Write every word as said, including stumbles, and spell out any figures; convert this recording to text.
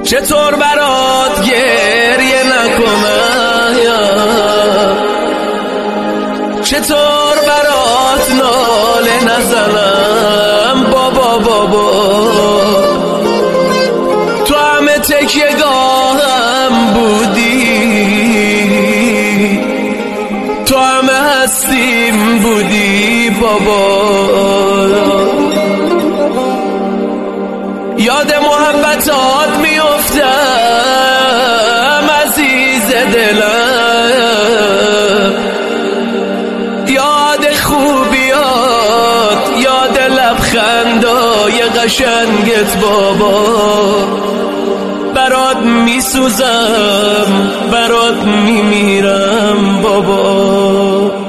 چطور برات گریه نکنم، چطور برات ناله نزنم. بابا بابا تو همه تکیه‌گاهم بودی، تو همه هستیم بودی بابا. یاد محبتات میافتم عزیز دلم، یاد خوبیات، یاد لبخندای قشنگت بابا. برات میسوزم، برات میمیرم بابا.